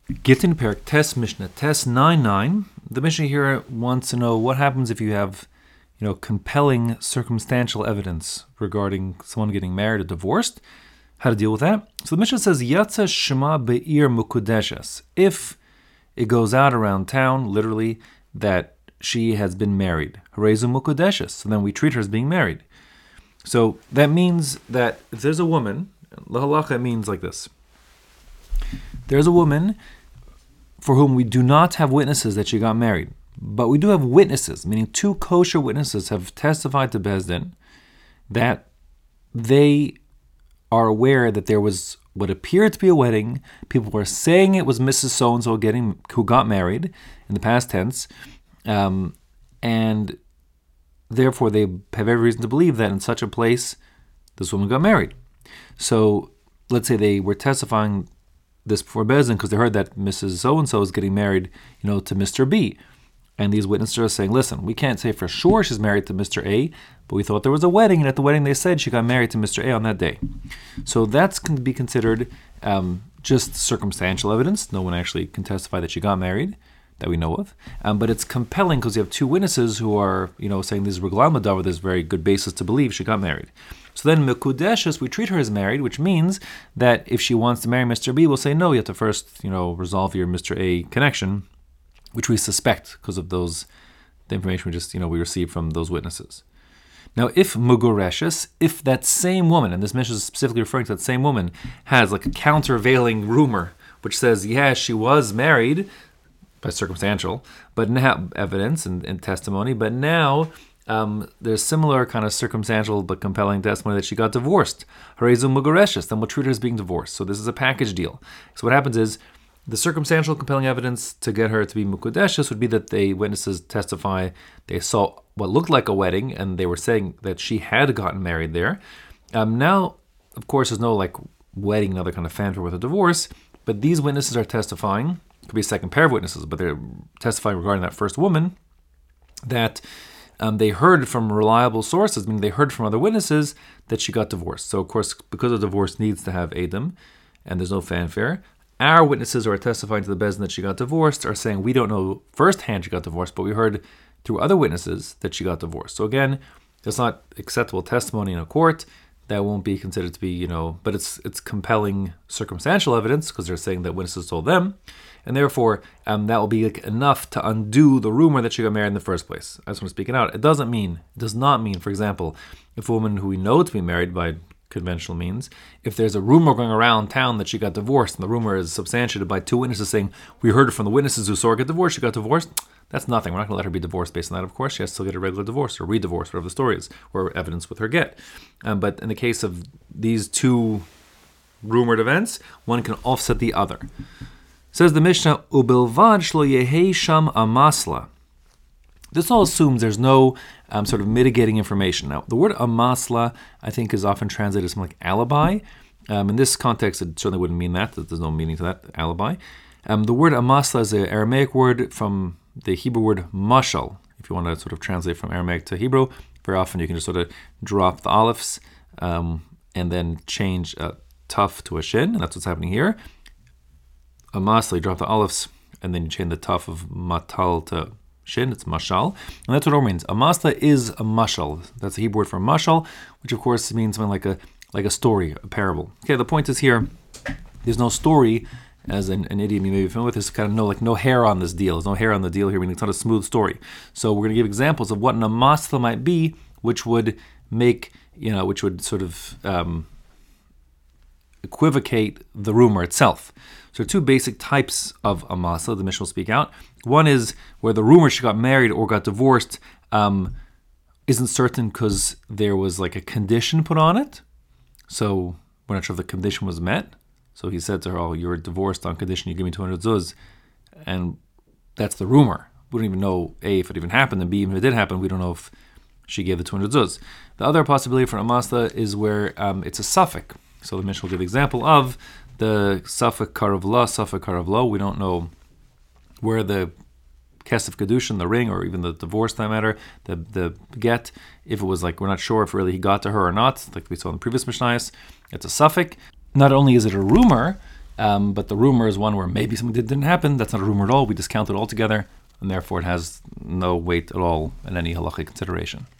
Gittin Perak Tes Mishnah Tes 9:9. The Mishnah here wants to know what happens if you have, compelling circumstantial evidence regarding someone getting married or divorced. How to deal with that? So the Mishnah says Yatza Shema Be'ir Mukudeshes. If it goes out around town, literally, that she has been married, Harezu Mukudeshes. So then we treat her as being married. So that means that if there's a woman, lahalacha means like this. There's a woman for whom we do not have witnesses that she got married, but we do have witnesses, meaning two kosher witnesses have testified to Beis Din that they are aware that there was what appeared to be a wedding. People were saying it was Mrs. So-and-so who got married in the past tense, and therefore they have every reason to believe that in such a place this woman got married. So let's say they were testifying this before Beis Din because they heard that Mrs. So-and-so is getting married, to Mr. B. And these witnesses are saying, listen, we can't say for sure she's married to Mr. A, but we thought there was a wedding, and at the wedding they said she got married to Mr. A on that day. So that's going to be considered just circumstantial evidence. No one actually can testify that she got married, that we know of. But it's compelling because you have two witnesses who are, saying this is Reglan Madavar, there's very good basis to believe she got married. So then Mekudeshes, we treat her as married, which means that if she wants to marry Mr. B, we'll say no, you have to first, resolve your Mr. A connection, which we suspect because of the information we received from those witnesses. Now, if Mugureshes, if that same woman, and this mission is specifically referring to that same woman, has like a countervailing rumor, which says, yeah, she was married, by circumstantial, but now evidence and testimony, but now there's similar kind of circumstantial but compelling testimony that she got divorced. Harezu Mugureshes, then we'll treat her as being divorced. So this is a package deal. So what happens is the circumstantial compelling evidence to get her to be Mukudeshes would be that the witnesses testify they saw what looked like a wedding and they were saying that she had gotten married there. Now, of course, there's no like wedding, another kind of fanfare with a divorce, but these witnesses are testifying. Could be a second pair of witnesses, but they're testifying regarding that first woman that they heard from reliable sources, meaning they heard from other witnesses that she got divorced. So, of course, because a divorce needs to have Edom, and there's no fanfare, our witnesses who are testifying to the Beis Din that she got divorced are saying we don't know firsthand she got divorced, but we heard through other witnesses that she got divorced. So again, it's not acceptable testimony in a court. That won't be considered to be, but it's compelling circumstantial evidence because they're saying that witnesses told them. And therefore, that will be enough to undo the rumor that she got married in the first place. I just want to speak it out. It does not mean, for example, if a woman who we know to be married by conventional means, if there's a rumor going around town that she got divorced, and the rumor is substantiated by two witnesses saying, we heard it from the witnesses who saw her get divorced, she got divorced, that's nothing. We're not going to let her be divorced based on that, of course. She has to still get a regular divorce or re-divorce, whatever the story is, or evidence with her get. But in the case of these two rumored events, one can offset the other. Says the Mishnah, Ubilvad shlo yehei sham amasla. This all assumes there's no sort of mitigating information. Now, the word amasla, I think, is often translated as something like alibi. In this context, it certainly wouldn't mean that. There's no meaning to that, alibi. The word amasla is an Aramaic word from the Hebrew word mashal. If you want to sort of translate from Aramaic to Hebrew, very often you can just sort of drop the aleph and then change a tuf to a shin, and that's what's happening here. Amasla, you drop the alephs, and then you change the tuf of matal to shin, it's mashal, and that's what it means. Amasla is a mashal. That's a Hebrew word for mashal, which of course means something like a story, a parable. Okay, the point is here, there's no story, as an idiom you may be familiar with, there's kind of no hair on this deal. There's no hair on the deal here, meaning it's not a smooth story. So we're going to give examples of what an amasla might be, which would make, which would sort of equivocate the rumor itself. So there are two basic types of amasla, the Mishnah will speak out. One is where the rumor she got married or got divorced isn't certain because there was like a condition put on it. So we're not sure if the condition was met. So he said to her, you're divorced on condition you give me 200 zuz. And that's the rumor. We don't even know, A, if it even happened, and B, even if it did happen, we don't know if she gave the 200 zuz. The other possibility for amasla is where it's a suffix. So the Mishnah will give the example of the suffix karavla. We don't know where the kesef kedushin, the ring, or even the divorce, that matter, the get, if it was like, we're not sure if really he got to her or not, like we saw in the previous Mishnayos, it's a suffix. Not only is it a rumor, But the rumor is one where maybe something didn't happen. That's not a rumor at all. We discount it altogether, and therefore it has no weight at all in any halachic consideration.